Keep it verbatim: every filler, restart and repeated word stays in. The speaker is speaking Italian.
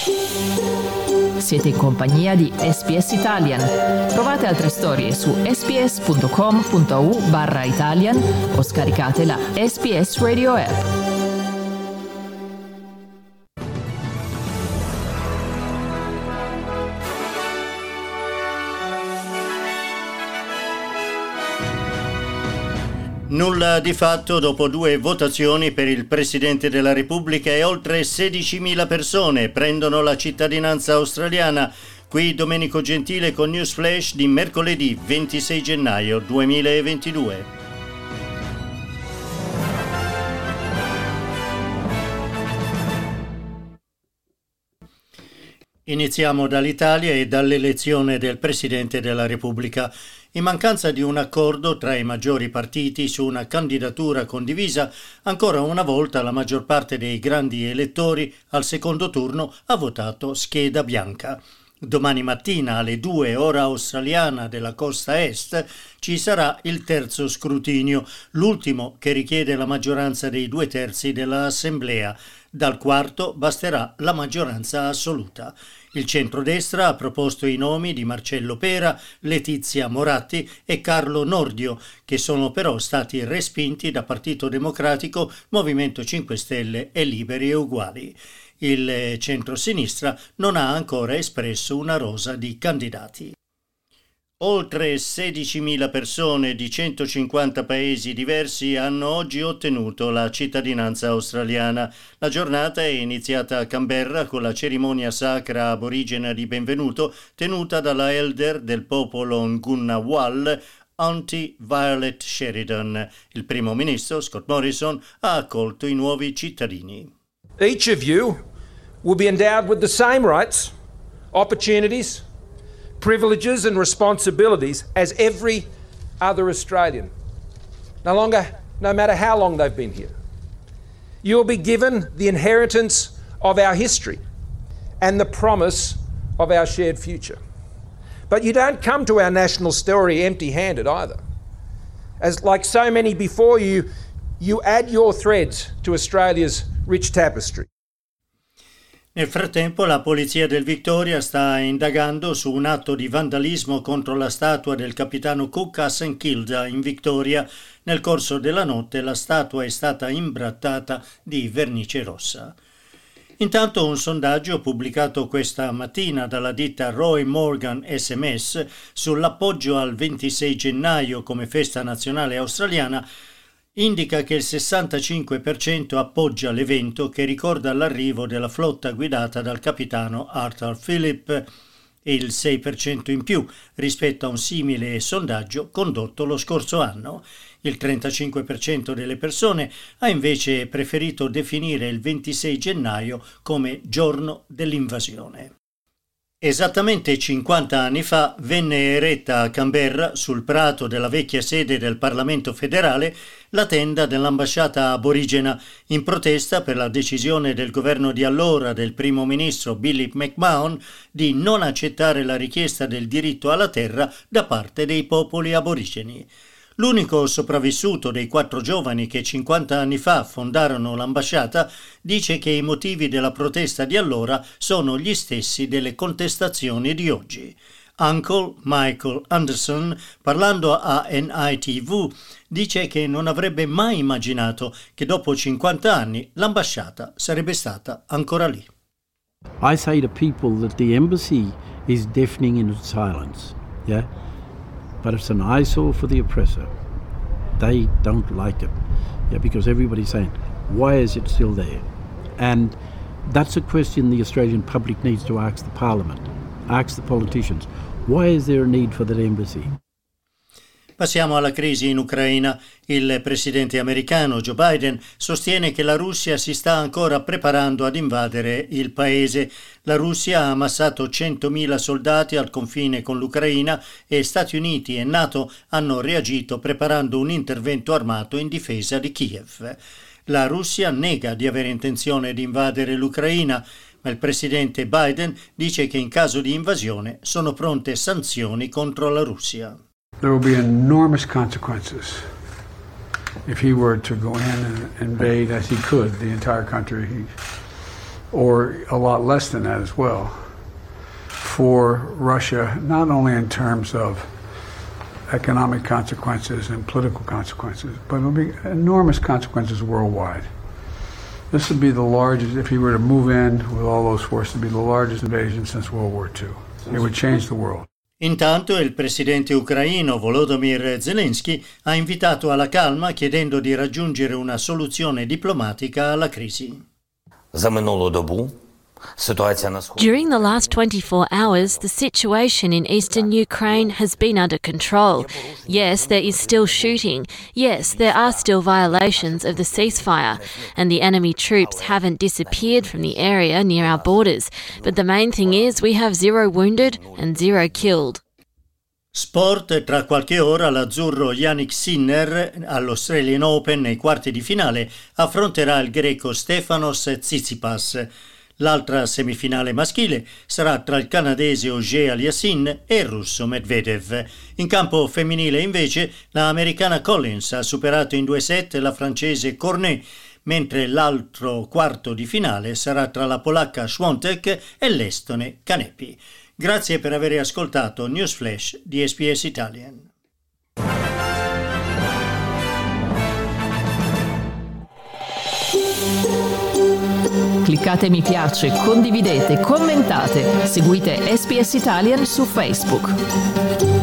Siete in compagnia di S B S Italian. Trovate altre storie su sbs.com.au barra Italian o scaricate la S B S Radio app. Nulla di fatto dopo due votazioni per il Presidente della Repubblica e oltre sedicimila persone prendono la cittadinanza australiana. Qui Domenico Gentile con News Flash di mercoledì ventisei gennaio duemilaventidue. Iniziamo dall'Italia e dall'elezione del Presidente della Repubblica. In mancanza di un accordo tra i maggiori partiti su una candidatura condivisa, ancora una volta la maggior parte dei grandi elettori al secondo turno ha votato scheda bianca. Domani mattina alle due ora australiana della costa est ci sarà il terzo scrutinio, l'ultimo che richiede la maggioranza dei due terzi dell'Assemblea. Dal quarto basterà la maggioranza assoluta. Il centrodestra ha proposto i nomi di Marcello Pera, Letizia Moratti e Carlo Nordio, che sono però stati respinti da Partito Democratico, Movimento cinque Stelle e Liberi e Uguali. Il centrosinistra non ha ancora espresso una rosa di candidati. Oltre sedicimila persone di centocinquanta paesi diversi hanno oggi ottenuto la cittadinanza australiana. La giornata è iniziata a Canberra con la cerimonia sacra aborigena di benvenuto tenuta dalla elder del popolo Ngunnawal, Auntie Violet Sheridan. Il primo ministro, Scott Morrison, ha accolto i nuovi cittadini. Each of you will be endowed with the same rights, opportunities, privileges and responsibilities as every other Australian. No longer, no matter how long they've been here. You will be given the inheritance of our history and the promise of our shared future. But you don't come to our national story empty-handed either. As like so many before you, you add your threads to Australia's rich tapestry. Nel frattempo la polizia del Victoria sta indagando su un atto di vandalismo contro la statua del capitano Cook a St Kilda in Victoria. Nel corso della notte la statua è stata imbrattata di vernice rossa. Intanto un sondaggio pubblicato questa mattina dalla ditta Roy Morgan S M S sull'appoggio al ventisei gennaio come festa nazionale australiana indica che il sessantacinque per cento appoggia l'evento che ricorda l'arrivo della flotta guidata dal capitano Arthur Phillip e il sei per cento in più rispetto a un simile sondaggio condotto lo scorso anno. Il trentacinque per cento delle persone ha invece preferito definire il ventisei gennaio come giorno dell'invasione. Esattamente cinquanta anni fa venne eretta a Canberra, sul prato della vecchia sede del Parlamento federale, la tenda dell'ambasciata aborigena in protesta per la decisione del governo di allora del primo ministro Billy McMahon di non accettare la richiesta del diritto alla terra da parte dei popoli aborigeni. L'unico sopravvissuto dei quattro giovani che cinquanta anni fa fondarono l'ambasciata dice che i motivi della protesta di allora sono gli stessi delle contestazioni di oggi. Uncle Michael Anderson, parlando a N I T V, dice che non avrebbe mai immaginato che dopo cinquanta anni l'ambasciata sarebbe stata ancora lì. I say to people that the embassy is deafening in its silence, yeah? But it's an eyesore for the oppressor. They don't like it, yeah, because everybody's saying, why is it still there? And that's a question the Australian public needs to ask the Parliament, ask the politicians. Why is there a need for that embassy? Passiamo alla crisi in Ucraina. Il presidente americano Joe Biden sostiene che la Russia si sta ancora preparando ad invadere il paese. La Russia ha ammassato centomila soldati al confine con l'Ucraina e Stati Uniti e NATO hanno reagito preparando un intervento armato in difesa di Kiev. La Russia nega di avere intenzione di invadere l'Ucraina, ma il presidente Biden dice che in caso di invasione sono pronte sanzioni contro la Russia. There will be enormous consequences if he were to go in and invade, as he could, the entire country. He, or a lot less than that as well, for Russia, not only in terms of economic consequences and political consequences, but it'll be enormous consequences worldwide. This would be the largest, if he were to move in with all those forces, it would be the largest invasion since World War Two. It would change the world. Intanto il presidente ucraino Volodymyr Zelensky ha invitato alla calma chiedendo di raggiungere una soluzione diplomatica alla crisi. За минулу добу During the last twenty-four hours, the situation in eastern Ukraine has been under control. Yes, there is still shooting. Yes, there are still violations of the ceasefire. And the enemy troops haven't disappeared from the area near our borders. But the main thing is we have zero wounded and zero killed. Sport, tra qualche ora l'azzurro Jannik Sinner all'Australian Open nei quarti di finale affronterà il greco Stefanos Tsitsipas. L'altra semifinale maschile sarà tra il canadese Auger Aliassime e il russo Medvedev. In campo femminile invece la americana Collins ha superato in due set la francese Cornet, mentre l'altro quarto di finale sarà tra la polacca Świątek e l'estone Kanepi. Grazie per aver ascoltato News Flash di S B S Italian. Cliccate mi piace, condividete, commentate, seguite S B S Italian su Facebook.